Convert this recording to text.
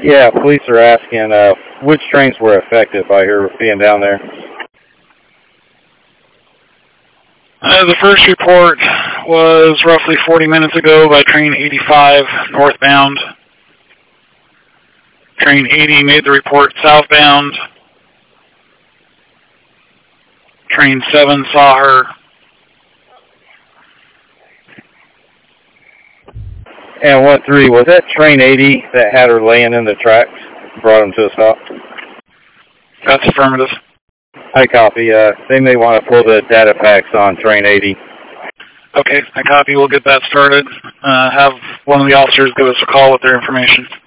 Yeah, police are asking which trains were affected by her being down there. The first report was roughly 40 minutes ago by train 85 northbound. Train 80 made the report southbound. Train 7 saw her. And 1-3, was that train 80 that had her laying in the tracks, brought them to a stop? That's affirmative. I copy. They may want to pull the data packs on train 80. Okay, I copy. We'll get that started. Have one of the officers give us a call with their information.